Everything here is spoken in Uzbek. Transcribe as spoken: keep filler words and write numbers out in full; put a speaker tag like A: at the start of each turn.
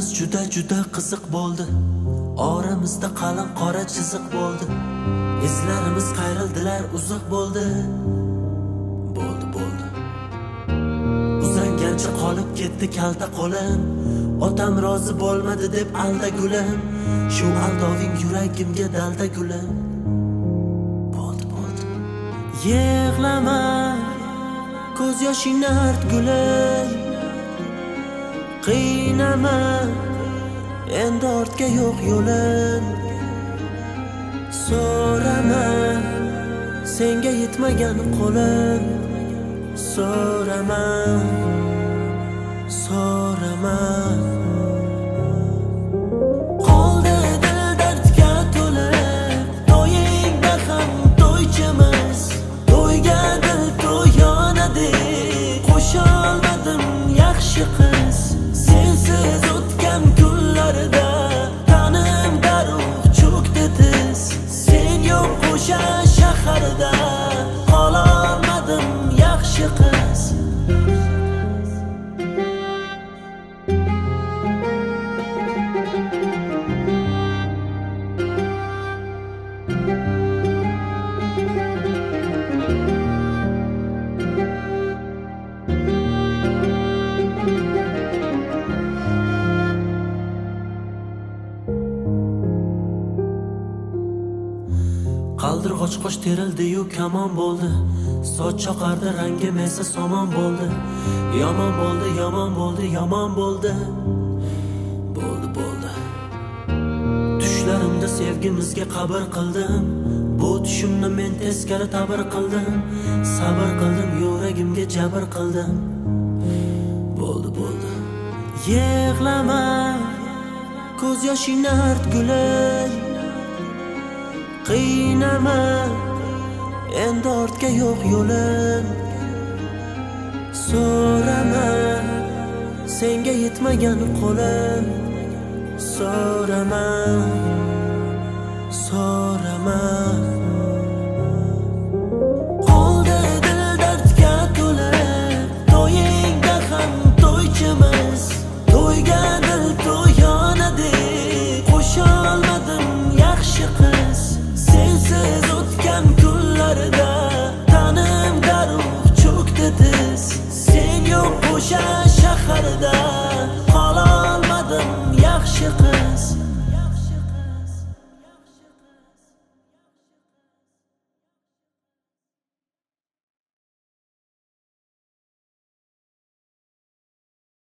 A: Kunlarimiz juda juda qiziq bo'ldi. Oramizda qalin qora chiziq bo'ldi. Izlarimiz qayrildilar, uzoq bo'ldi. Bo'ldi, bo'ldi. Uzangancha qolib ketdi kalta qo'lim. Otam rozi bo'lmadi deb alda gulim. Shu aldoving yuragimga dalda gulim. Bo'ldi, bo'ldi. Yig'lama, ko'z yoshingni art gulim. Qiynama, endi ortga yo'q yo'lim. So'rama, senga yetmagan qo'lim. So'rama, so'rama. Qoldi dil dardga to'lib, to'yingda ham to'ychimiz. To'yga dil to'yonadek, qo'sholmadim yaxshi qiz. Sensiz o'tgan kunlarda tanim darug' cho'kdi tiz. Sen yo'q o'sha shaharda qololmadim yaxshi qiz. Qaldirg'och qosh terildi-yu kamon bo'ldi. Soch choqardi, rangim esa somon bo'ldi. Yomon bo'ldi, yomon bo'ldi, yomon bo'ldi. Bo'ldi, bo'ldi. Tushlarimda sevgimizga qabr qildim. Bu tushimni men teskari tabir qildim. Sabr qildim, yuragimga jabr qildim. Bo'ldi, bo'ldi. Yig'lama, ko'z yoshingni art gulim. Qiynama, endi ortga yo'q yo'lim. So'rama, senga yetmagan qo'lim. So'rama, so'rama. Qoldi dil dardga to'lib, to'yingda ham to'ychimiz. To'yga dil to'yonadek, qo'sholmadim yaxshi qiz. Sensiz o'tgan kunlarda tanim darug' cho'kdi tiz. Sen yo'q o'sha shaharda qololmadim yaxshi qiz.